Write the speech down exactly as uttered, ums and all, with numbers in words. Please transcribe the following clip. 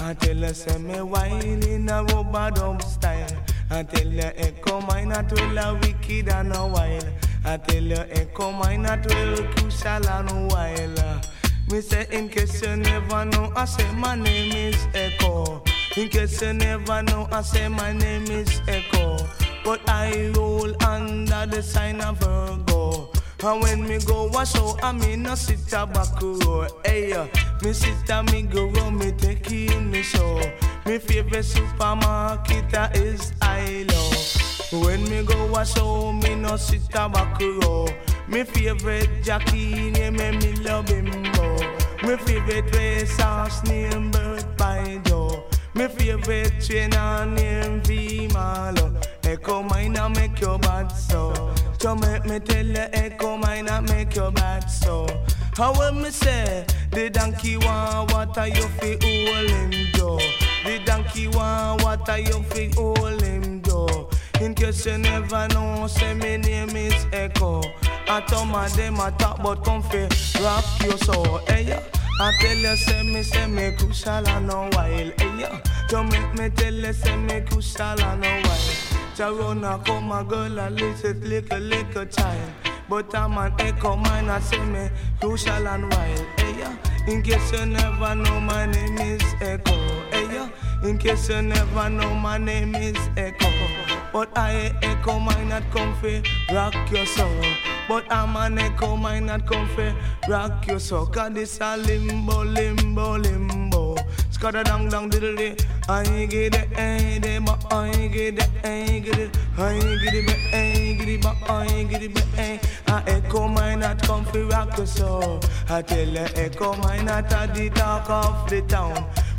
I tell her say me wine in a rubber dub style. I tell her echo mine at well a wicked and a wild. I tell her echo mine at well crucial and wild. Me say in case you never know, I say my name is Echo. In case you never know, I say my name is Echo. But I roll under the sign of Virgo. And when me go wash out, I me no sit a back row. Hey, me sit a me go row, me take in me show. Me favorite supermarket is Ilo. When me go wash out, me no sit a back row. Me favorite Jackie name me love Bimbo. Me favorite race horse name Bird by Joe. Me favorite trainer name V Malo. Echo mine a make you bad so. So make me tell you echo mine a make you bad so. How will me say the donkey want water you fi hold him do. The donkey want water you fi hold him do. In case you never know, say my name is Echo. I tell my them I talk about comfy, rock you so, hey yeah. I tell you say me, say me crucial and a while, hey yeah. So make me tell you say me crucial and a while. Jarona come a girl a little, little, little child. But I'm an echo man, I say me crucial and wild, hey yeah. In case you never know, my name is Echo, hey yeah. In case you never know, my name is Echo. But I echo mine not comfy, rock your soul. But I'm an echo mine not comfy, rock your soul. Cause this a limbo, limbo, limbo. Scada dang dang diddle day. I get it, I get it, but I get it, I get it, I get it, but I get it, but I get it, but I. I echo mine not comfy, rock your soul. I tell you, echo mine not a the talk of the town.